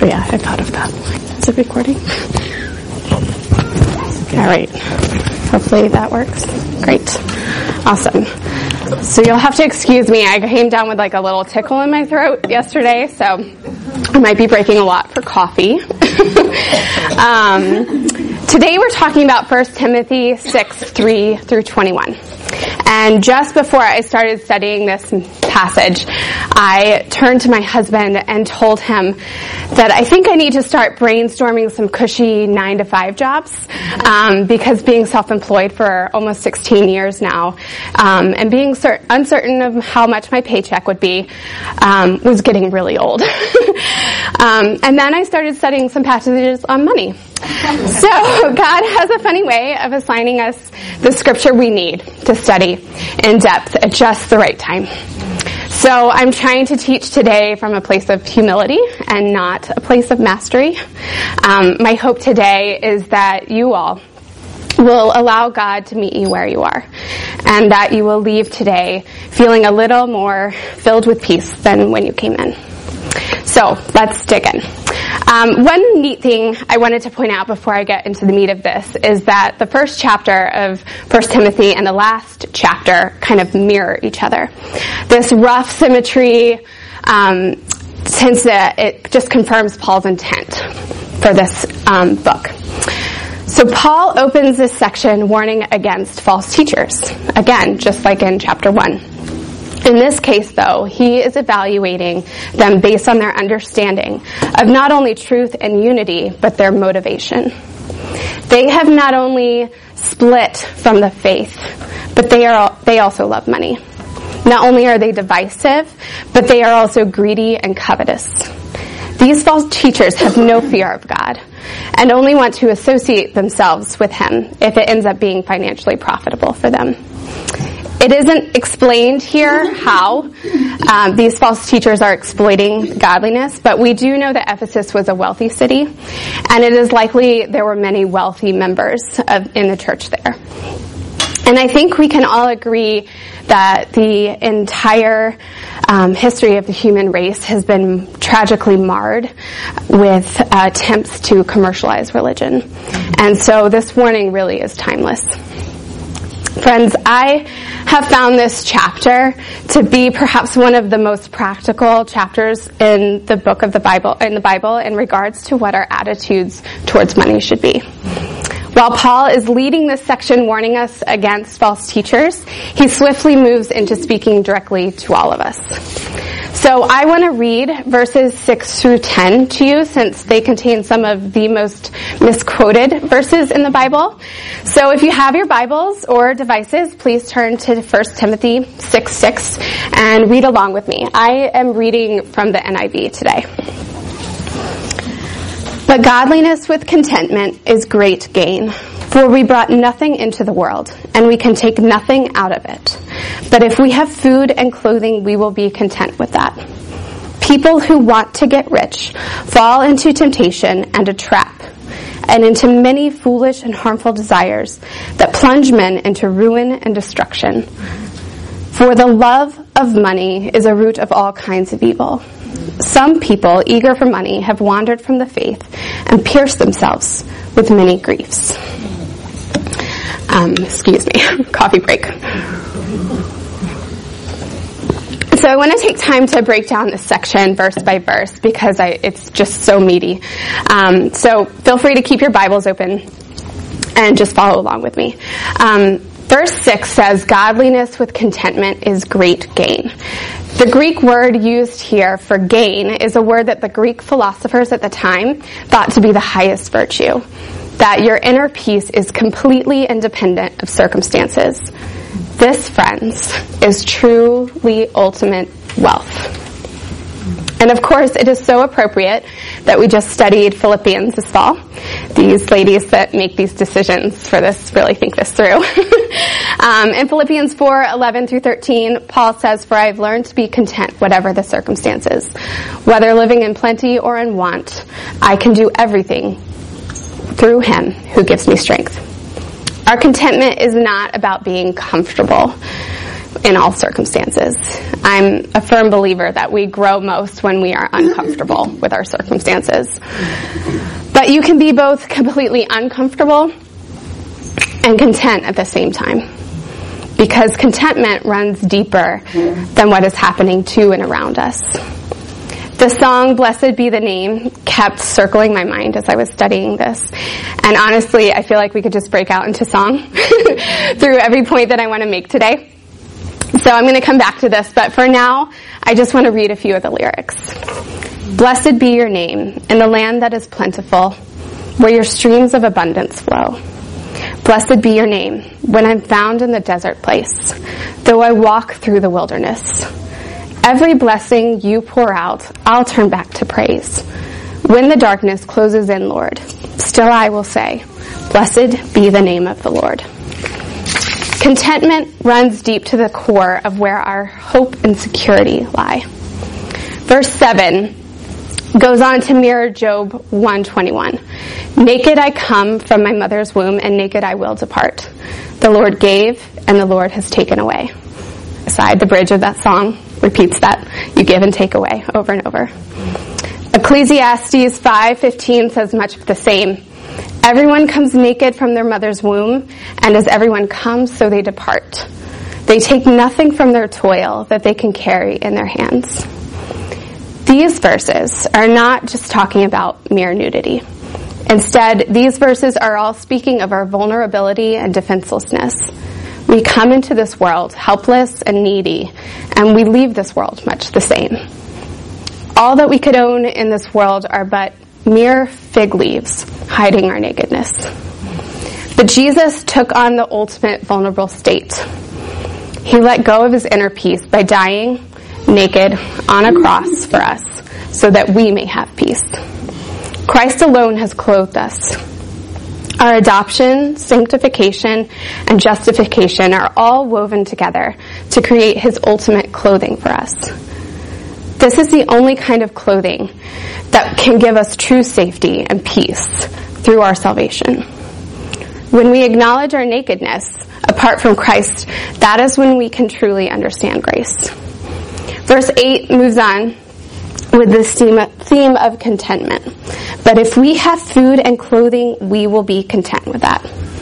Oh yeah, I thought of that. Is it recording? All right. Hopefully that works. Great. Awesome. So you'll have to excuse me. I came down with like a little tickle in my throat yesterday, so I might be breaking a lot for coffee. Today we're talking about 1 Timothy 6:3-21. And just before I started studying this passage, I turned to my husband and told him that I think I need to start brainstorming some cushy 9-to-5 jobs, because being self-employed for almost 16 years now, and being uncertain of how much my paycheck would be, was getting really old. And then I started studying some passages on money. So God has a funny way of assigning us the scripture we need to study in depth at just the right time. So I'm trying to teach today from a place of humility and not a place of mastery. My hope today is that you all will allow God to meet you where you are, and that you will leave today feeling a little more filled with peace than when you came in. So let's dig in. One neat thing I wanted to point out before I get into the meat of this is that the first chapter of 1 Timothy and the last chapter kind of mirror each other. This rough symmetry, since it just confirms Paul's intent for this book. So Paul opens this section warning against false teachers, again, just like in chapter 1. In this case, though, he is evaluating them based on their understanding of not only truth and unity, but their motivation. They have not only split from the faith, but they also love money. Not only are they divisive, but they are also greedy and covetous. These false teachers have no fear of God and only want to associate themselves with him if it ends up being financially profitable for them. It isn't explained here how these false teachers are exploiting godliness, but we do know that Ephesus was a wealthy city, and it is likely there were many wealthy members in the church there. And I think we can all agree that the entire history of the human race has been tragically marred with attempts to commercialize religion. And so this warning really is timeless. Friends, I have found this chapter to be perhaps one of the most practical chapters in the Bible in regards to what our attitudes towards money should be. While Paul is leading this section warning us against false teachers, he swiftly moves into speaking directly to all of us. So I want to read verses 6-10 to you, since they contain some of the most misquoted verses in the Bible. So if you have your Bibles or devices, please turn to 1 Timothy 6:6 and read along with me. I am reading from the NIV today. But godliness with contentment is great gain, for we brought nothing into the world, and we can take nothing out of it. But if we have food and clothing, we will be content with that. People who want to get rich fall into temptation and a trap, and into many foolish and harmful desires that plunge men into ruin and destruction. For the love of money is a root of all kinds of evil. Some people, eager for money, have wandered from the faith and pierced themselves with many griefs. Excuse me, coffee break. So I want to take time to break down this section verse by verse because it's just so meaty. So feel free to keep your Bibles open and just follow along with me. Verse 6 says, godliness with contentment is great gain. The Greek word used here for gain is a word that the Greek philosophers at the time thought to be the highest virtue. That your inner peace is completely independent of circumstances. This, friends, is truly ultimate wealth. And of course, it is so appropriate that we just studied Philippians this fall. These ladies that make these decisions for this really think this through. In Philippians 4:11-13, Paul says, "For I have learned to be content whatever the circumstances. Whether living in plenty or in want, I can do everything through him who gives me strength." Our contentment is not about being comfortable. in all circumstances. I'm a firm believer that we grow most when we are uncomfortable with our circumstances. But you can be both completely uncomfortable and content at the same time, because contentment runs deeper than what is happening to and around us. The song, "Blessed Be the Name," kept circling my mind as I was studying this. And honestly, I feel like we could just break out into song through every point that I want to make today. So I'm going to come back to this, but for now, I just want to read a few of the lyrics. "Blessed be your name in the land that is plentiful, where your streams of abundance flow. Blessed be your name when I'm found in the desert place, though I walk through the wilderness. Every blessing you pour out, I'll turn back to praise. When the darkness closes in, Lord, still I will say, blessed be the name of the Lord." Contentment runs deep to the core of where our hope and security lie. Verse 7 goes on to mirror Job 1:21. "Naked I come from my mother's womb, and naked I will depart. The Lord gave, and the Lord has taken away." Aside, the bridge of that song repeats that. You give and take away over and over. Ecclesiastes 5:15 says much the same. "Everyone comes naked from their mother's womb, and as everyone comes, so they depart. They take nothing from their toil that they can carry in their hands." These verses are not just talking about mere nudity. Instead, these verses are all speaking of our vulnerability and defenselessness. We come into this world helpless and needy, and we leave this world much the same. All that we could own in this world are but mere fig leaves hiding our nakedness. But Jesus took on the ultimate vulnerable state. He let go of his inner peace by dying naked on a cross for us so that we may have peace. Christ alone has clothed us. Our adoption, sanctification, and justification are all woven together to create his ultimate clothing for us. This is the only kind of clothing that can give us true safety and peace through our salvation. When we acknowledge our nakedness apart from Christ, that is when we can truly understand grace. Verse 8 moves on with this theme of contentment. "But if we have food and clothing, we will be content with that."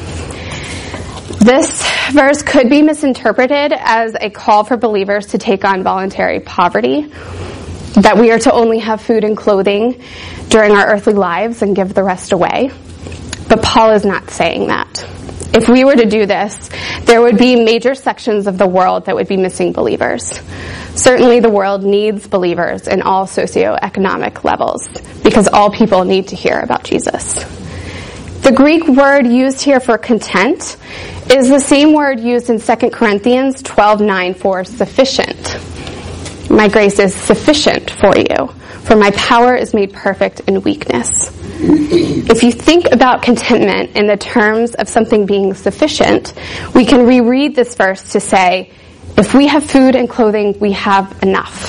This verse could be misinterpreted as a call for believers to take on voluntary poverty, that we are to only have food and clothing during our earthly lives and give the rest away. But Paul is not saying that. If we were to do this, there would be major sections of the world that would be missing believers. Certainly the world needs believers in all socioeconomic levels, because all people need to hear about Jesus. The Greek word used here for content is the same word used in 2 Corinthians 12:9 for sufficient. "My grace is sufficient for you, for my power is made perfect in weakness." If you think about contentment in the terms of something being sufficient, we can reread this verse to say, if we have food and clothing, we have enough.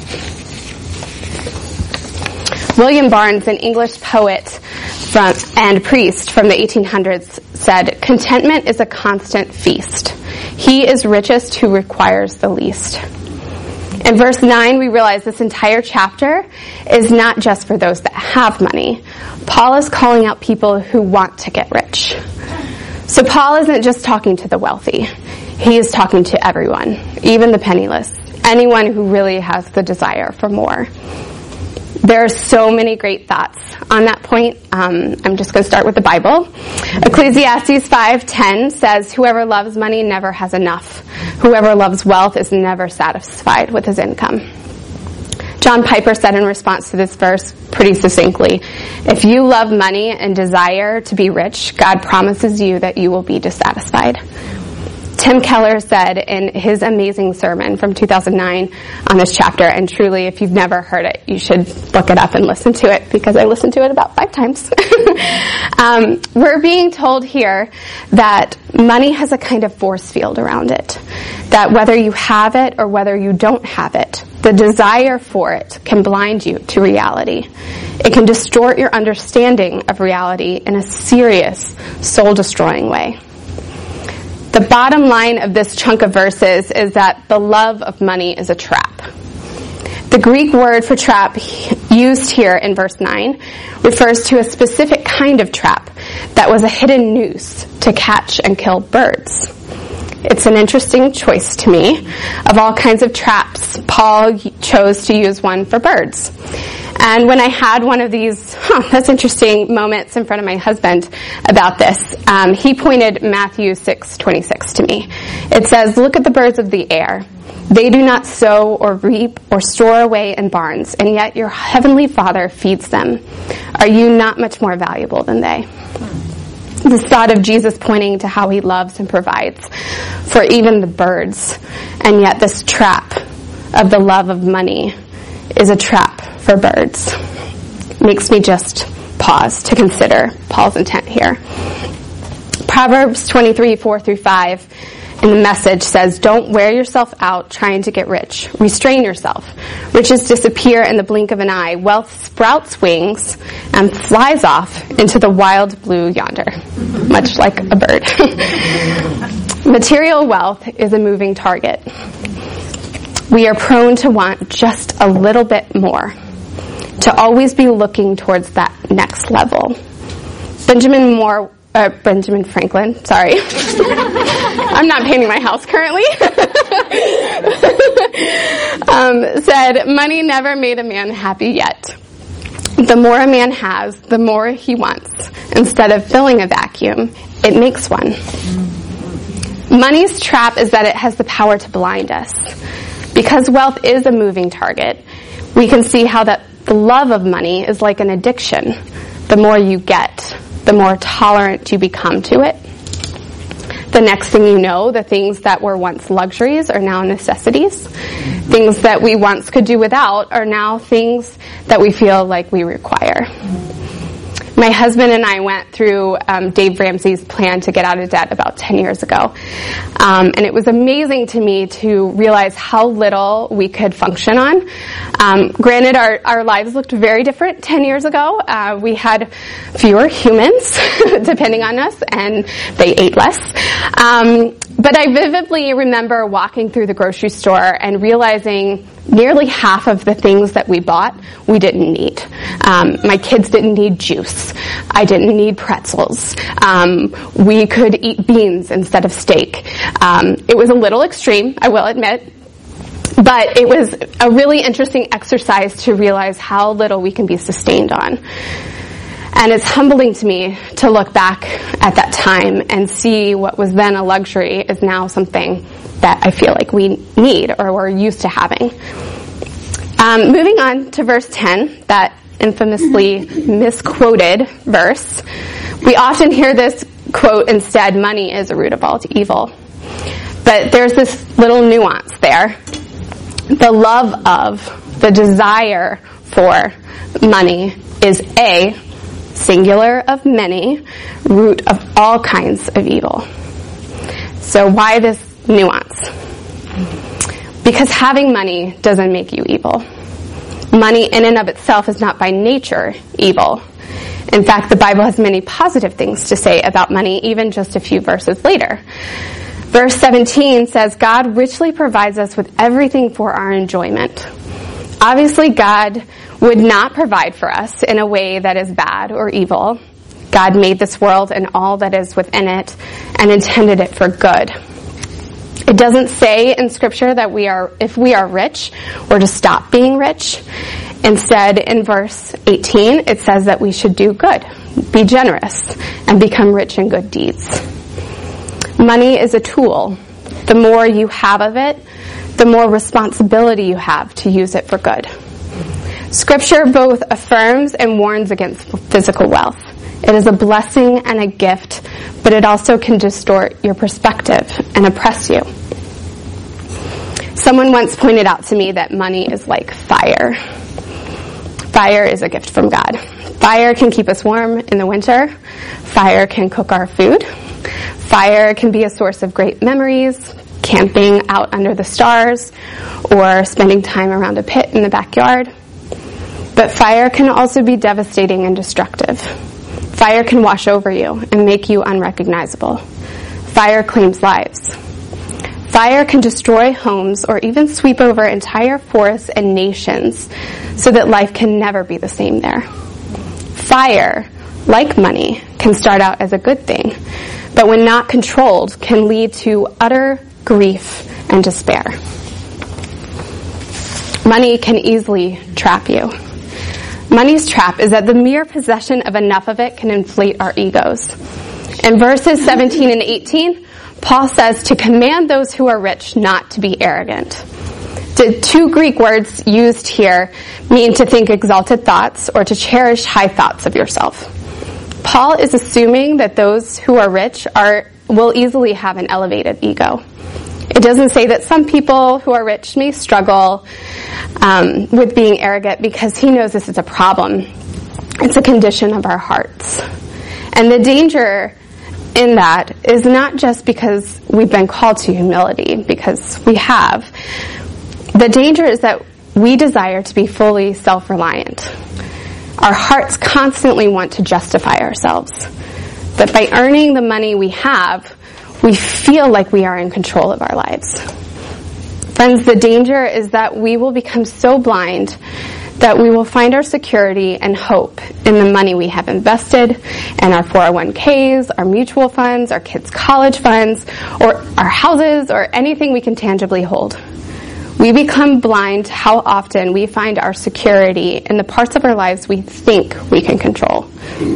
William Barnes, an English poet and priest from the 1800s, said, "Contentment is a constant feast. He is richest who requires the least." In verse 9, we realize this entire chapter is not just for those that have money. Paul is calling out people who want to get rich. So Paul isn't just talking to the wealthy. He is talking to everyone, even the penniless, anyone who really has the desire for more. There are so many great thoughts on that point. I'm just going to start with the Bible. Ecclesiastes 5:10 says, "Whoever loves money never has enough. Whoever loves wealth is never satisfied with his income." John Piper said in response to this verse pretty succinctly, "If you love money and desire to be rich, God promises you that you will be dissatisfied." Tim Keller said in his amazing sermon from 2009 on this chapter, and truly, if you've never heard it, you should look it up and listen to it, because I listened to it about 5 times. We're being told here that money has a kind of force field around it, that whether you have it or whether you don't have it, the desire for it can blind you to reality. It can distort your understanding of reality in a serious, soul-destroying way. The bottom line of this chunk of verses is that the love of money is a trap. The Greek word for trap used here in verse 9 refers to a specific kind of trap that was a hidden noose to catch and kill birds. It's an interesting choice to me. Of all kinds of traps, Paul chose to use one for birds. And when I had one of these, that's interesting moments in front of my husband about this, he pointed Matthew 6:26 to me. It says, "Look at the birds of the air. They do not sow or reap or store away in barns, and yet your heavenly Father feeds them. Are you not much more valuable than they?" This thought of Jesus pointing to how he loves and provides for even the birds, and yet this trap of the love of money is a trap for birds. Makes me just pause to consider Paul's intent here. Proverbs 23:4-5 in the Message says, "Don't wear yourself out trying to get rich. Restrain yourself. Riches disappear in the blink of an eye. Wealth sprouts wings and flies off into the wild blue yonder." Much like a bird. Material wealth is a moving target. We are prone to want just a little bit more, to always be looking towards that next level. Benjamin Franklin, sorry. I'm not painting my house currently. Said, "Money never made a man happy yet. The more a man has, the more he wants. Instead of filling a vacuum, it makes one." Money's trap is that it has the power to blind us. Because wealth is a moving target, we can see how that the love of money is like an addiction. The more you get, the more tolerant you become to it. The next thing you know, the things that were once luxuries are now necessities. Things that we once could do without are now things that we feel like we require. My husband and I went through Dave Ramsey's plan to get out of debt about 10 years ago. And it was amazing to me to realize how little we could function on. Granted, our lives looked very different 10 years ago. We had fewer humans depending on us, and they ate less. But I vividly remember walking through the grocery store and realizing nearly half of the things that we bought, we didn't need. My kids didn't need juice. I didn't need pretzels. We could eat beans instead of steak. It was a little extreme, I will admit. But it was a really interesting exercise to realize how little we can be sustained on. And it's humbling to me to look back at that time and see what was then a luxury is now something that I feel like we need or we're used to having. Moving on to verse 10, that infamously misquoted verse. We often hear this quote instead, "Money is a root of all evil." But there's this little nuance there. The love of, the desire for money is a singular of many, root of all kinds of evil. So why this nuance? Because having money doesn't make you evil. Money in and of itself is not by nature evil. In fact, the Bible has many positive things to say about money, even just a few verses later. Verse 17 says, "God richly provides us with everything for our enjoyment." Obviously, God would not provide for us in a way that is bad or evil. God made this world and all that is within it and intended it for good. It doesn't say in Scripture that if we are rich, we're to stop being rich. Instead, in verse 18, it says that we should do good, be generous, and become rich in good deeds. Money is a tool. The more you have of it, the more responsibility you have to use it for good. Scripture both affirms and warns against physical wealth. It is a blessing and a gift, but it also can distort your perspective and oppress you. Someone once pointed out to me that money is like fire. Fire is a gift from God. Fire can keep us warm in the winter. Fire can cook our food. Fire can be a source of great memories, camping out under the stars, or spending time around a pit in the backyard. But fire can also be devastating and destructive. Fire can wash over you and make you unrecognizable. Fire claims lives. Fire can destroy homes or even sweep over entire forests and nations so that life can never be the same there. Fire, like money, can start out as a good thing, but when not controlled, can lead to utter grief and despair. Money can easily trap you. Money's trap is that the mere possession of enough of it can inflate our egos. In verses 17 and 18, Paul says to command those who are rich not to be arrogant. The two Greek words used here mean to think exalted thoughts or to cherish high thoughts of yourself. Paul is assuming that those who are rich will easily have an elevated ego. It doesn't say that some people who are rich may struggle with being arrogant because he knows this is a problem. It's a condition of our hearts. And the danger in that is not just because we've been called to humility, because we have. The danger is that we desire to be fully self-reliant. Our hearts constantly want to justify ourselves. That by earning the money we have, we feel like we are in control of our lives. Friends, the danger is that we will become so blind that we will find our security and hope in the money we have invested, in our 401ks, our mutual funds, our kids' college funds, or our houses, or anything we can tangibly hold. We become blind to how often we find our security in the parts of our lives we think we can control.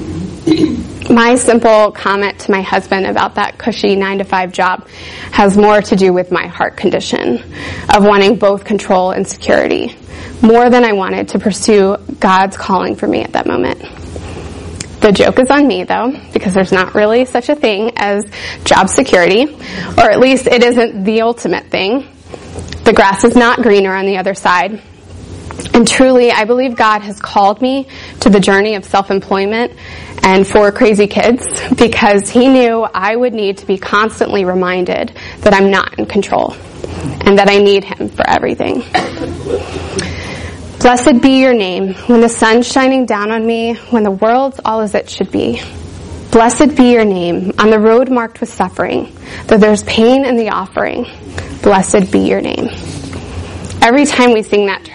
My simple comment to my husband about that cushy 9-to-5 job has more to do with my heart condition of wanting both control and security, more than I wanted to pursue God's calling for me at that moment. The joke is on me, though, because there's not really such a thing as job security, or at least it isn't the ultimate thing. The grass is not greener on the other side. And truly, I believe God has called me to the journey of self-employment and for crazy kids because he knew I would need to be constantly reminded that I'm not in control and that I need him for everything. Blessed be your name when the sun's shining down on me, when the world's all as it should be. Blessed be your name on the road marked with suffering, though there's pain in the offering. Blessed be your name. Every time we sing that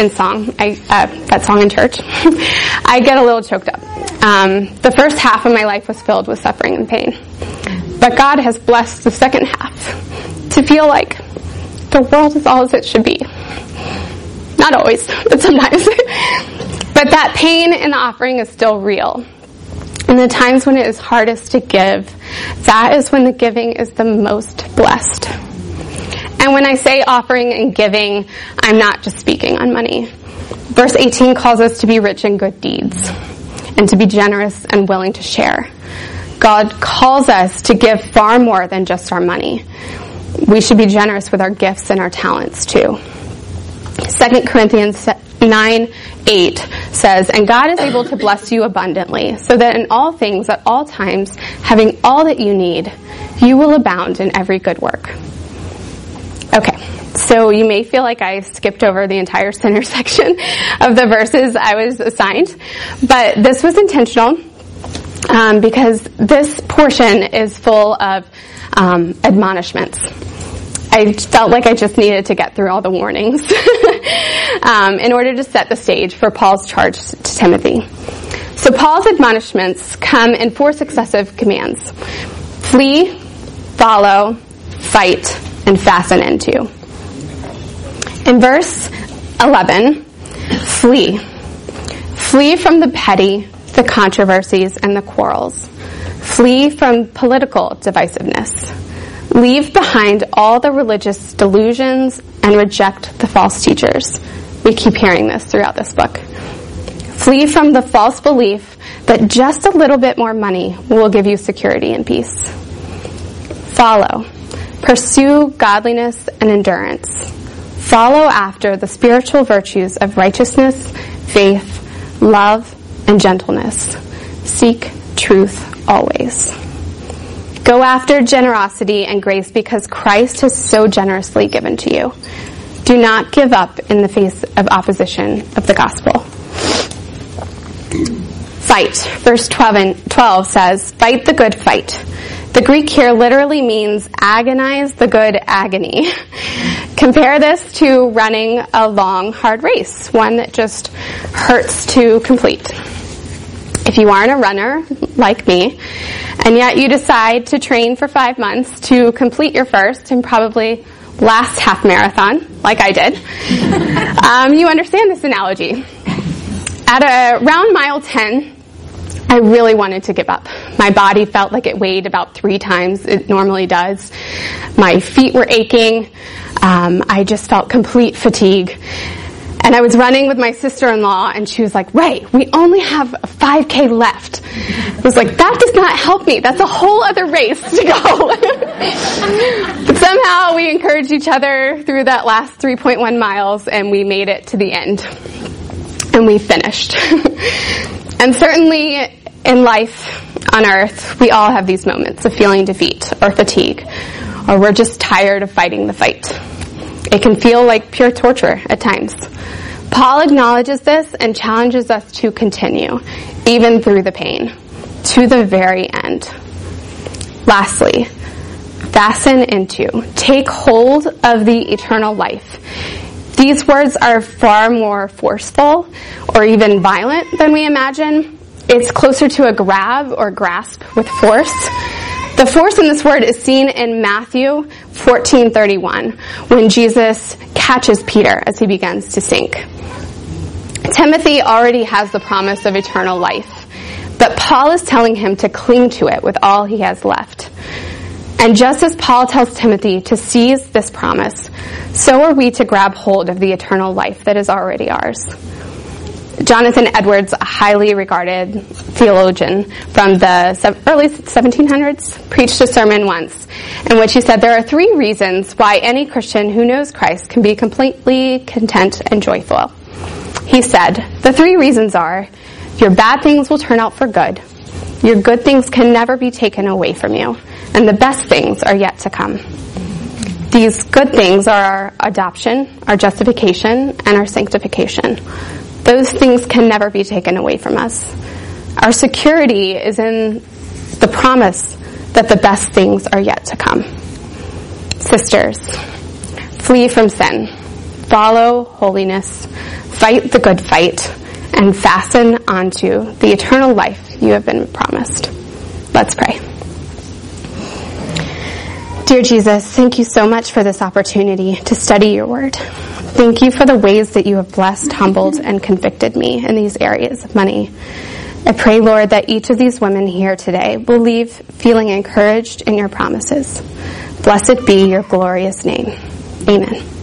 song in church, I get a little choked up. The first half of my life was filled with suffering and pain. But God has blessed the second half to feel like the world is all as it should be. Not always, but sometimes. But that pain in the offering is still real. And the times when it is hardest to give, that is when the giving is the most blessed. And when I say offering and giving, I'm not just speaking on money. Verse 18 calls us to be rich in good deeds and to be generous and willing to share. God calls us to give far more than just our money. We should be generous with our gifts and our talents too. 2 Corinthians 9:8 says, "And God is able to bless you abundantly, so that in all things, at all times, having all that you need, you will abound in every good work." Okay, so you may feel like I skipped over the entire center section of the verses I was assigned, but this was intentional because this portion is full of admonishments. I felt like I just needed to get through all the warnings in order to set the stage for Paul's charge to Timothy. So Paul's admonishments come in 4 successive commands: flee, follow, fight, and fasten into. In verse 11, flee. Flee from the petty, the controversies, and the quarrels. Flee from political divisiveness. Leave behind all the religious delusions and reject the false teachers. We keep hearing this throughout this book. Flee from the false belief that just a little bit more money will give you security and peace. Follow. Pursue godliness and endurance. Follow after the spiritual virtues of righteousness, faith, love, and gentleness. Seek truth always. Go after generosity and grace because Christ has so generously given to you. Do not give up in the face of opposition of the gospel. Fight. Verse 12 says, "Fight the good fight. The Greek here literally means agonize the good agony. Compare this to running a long, hard race, one that just hurts to complete. If you aren't a runner, like me, and yet you decide to train for 5 months to complete your first and probably last half marathon, like I did, you understand this analogy. At around mile 10, I really wanted to give up. My body felt like it weighed about 3 times it normally does. My feet were aching. I just felt complete fatigue. And I was running with my sister-in-law, and she was like, Ray, we only have a 5K left. I was like, that does not help me. That's a whole other race to go. But somehow we encouraged each other through that last 3.1 miles, and we made it to the end. And we finished. And certainly in life on earth, we all have these moments of feeling defeat or fatigue, or we're just tired of fighting the fight. It can feel like pure torture at times. Paul acknowledges this and challenges us to continue, even through the pain, to the very end. Lastly, fasten into, take hold of the eternal life. These words are far more forceful or even violent than we imagine. It's closer to a grab or grasp with force. The force in this word is seen in Matthew 14:31, when Jesus catches Peter as he begins to sink. Timothy already has the promise of eternal life, but Paul is telling him to cling to it with all he has left. And just as Paul tells Timothy to seize this promise, so are we to grab hold of the eternal life that is already ours. Jonathan Edwards, a highly regarded theologian from the early 1700s, preached a sermon once in which he said there are 3 reasons why any Christian who knows Christ can be completely content and joyful. He said, the 3 reasons are, your bad things will turn out for good, your good things can never be taken away from you, and the best things are yet to come. These good things are our adoption, our justification, and our sanctification. Those things can never be taken away from us. Our security is in the promise that the best things are yet to come. Sisters, flee from sin, follow holiness, fight the good fight, and fasten onto the eternal life you have been promised. Let's pray. Dear Jesus, thank you so much for this opportunity to study your word. Thank you for the ways that you have blessed, humbled, and convicted me in these areas of money. I pray, Lord, that each of these women here today will leave feeling encouraged in your promises. Blessed be your glorious name. Amen.